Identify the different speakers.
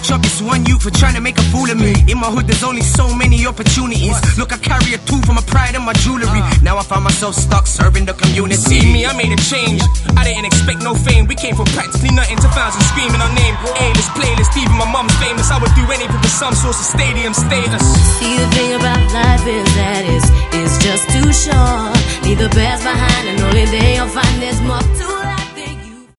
Speaker 1: coach up this one youth for trying to make a fool of me. In my hood there's only so many opportunities. Look, I carry a tool for my pride and my jewelry. Now I find myself stuck serving the community.
Speaker 2: See me, I made a change. I didn't expect no fame. We came from practically nothing to thousands screaming our name. A-list, playlist, even my mom's famous. I would do anything for some source of stadium status.
Speaker 3: See, the thing about life is that it's just too short. Leave the past behind and only then you'll find there's more to